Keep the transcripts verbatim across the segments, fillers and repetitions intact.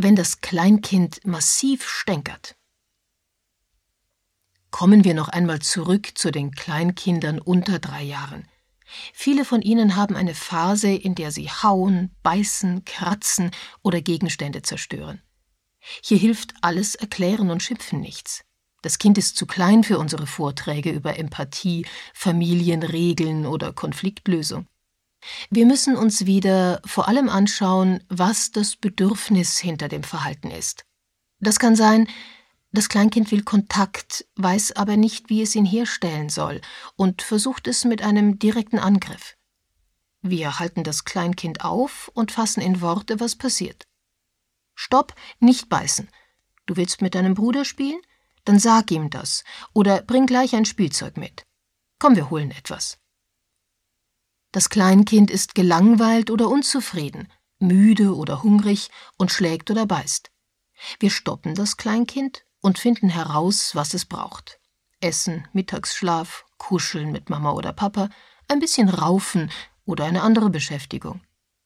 wenn das Kleinkind massiv stänkert. Kommen wir noch einmal zurück zu den Kleinkindern unter drei Jahren. Viele von ihnen haben eine Phase, in der sie hauen, beißen, kratzen oder Gegenstände zerstören. Hier hilft alles Erklären und Schimpfen nichts. Das Kind ist zu klein für unsere Vorträge über Empathie, Familienregeln oder Konfliktlösung. Wir müssen uns wieder vor allem anschauen, was das Bedürfnis hinter dem Verhalten ist. Das kann sein, das Kleinkind will Kontakt, weiß aber nicht, wie es ihn herstellen soll und versucht es mit einem direkten Angriff. Wir halten das Kleinkind auf und fassen in Worte, was passiert. Stopp, nicht beißen. Du willst mit deinem Bruder spielen? Dann sag ihm das oder bring gleich ein Spielzeug mit. Komm, wir holen etwas. Das Kleinkind ist gelangweilt oder unzufrieden, müde oder hungrig und schlägt oder beißt. Wir stoppen das Kleinkind und finden heraus, was es braucht. Essen, Mittagsschlaf, Kuscheln mit Mama oder Papa, ein bisschen Raufen oder eine andere Beschäftigung.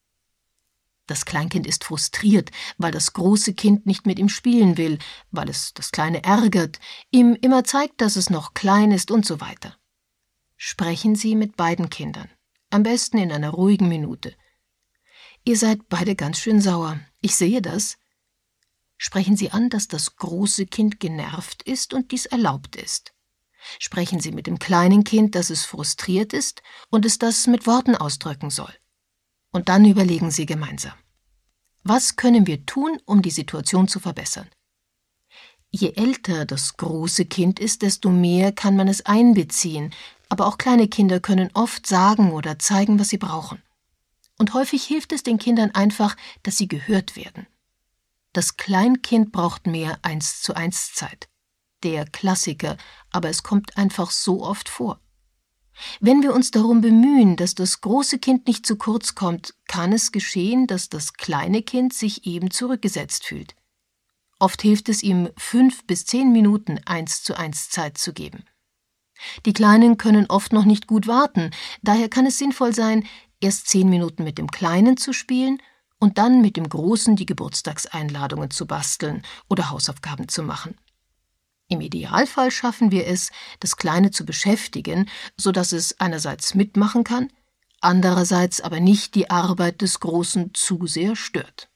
Das Kleinkind ist frustriert, weil das große Kind nicht mit ihm spielen will, weil es das Kleine ärgert, ihm immer zeigt, dass es noch klein ist und so weiter. Sprechen Sie mit beiden Kindern, am besten in einer ruhigen Minute. Ihr seid beide ganz schön sauer, ich sehe das. Sprechen Sie an, dass das große Kind genervt ist und dies erlaubt ist. Sprechen Sie mit dem kleinen Kind, dass es frustriert ist und es das mit Worten ausdrücken soll. Und dann überlegen Sie gemeinsam. Was können wir tun, um die Situation zu verbessern? Je älter das große Kind ist, desto mehr kann man es einbeziehen, aber auch kleine Kinder können oft sagen oder zeigen, was sie brauchen. Und häufig hilft es den Kindern einfach, dass sie gehört werden. Das Kleinkind braucht mehr eins zu eins Zeit. Der Klassiker, aber es kommt einfach so oft vor. Wenn wir uns darum bemühen, dass das große Kind nicht zu kurz kommt, kann es geschehen, dass das kleine Kind sich eben zurückgesetzt fühlt. Oft hilft es ihm, fünf bis zehn Minuten eins zu eins Zeit zu geben. Die Kleinen können oft noch nicht gut warten, daher kann es sinnvoll sein, erst zehn Minuten mit dem Kleinen zu spielen und dann mit dem Großen die Geburtstagseinladungen zu basteln oder Hausaufgaben zu machen. Im Idealfall schaffen wir es, das Kleine zu beschäftigen, sodass es einerseits mitmachen kann, andererseits aber nicht die Arbeit des Großen zu sehr stört.